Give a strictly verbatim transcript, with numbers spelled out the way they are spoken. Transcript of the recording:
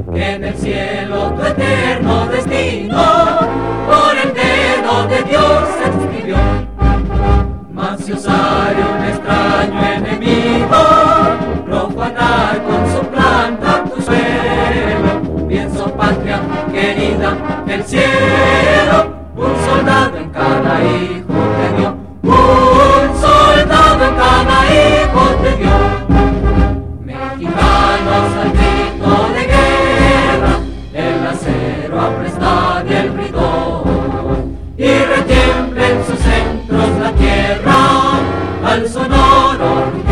que en el cielo tu eterno destino por el dedo de Dios se escribió. Mas si osare un extraño enemigo profanar con su planta tu suelo, pienso patria querida, el cielo un soldado en cada hijo te dio, un soldado en cada hijo te dio. Mexicanos al grito de guerra, el acero apresta y el bridón, y retiembla en sus centros la tierra al sonoro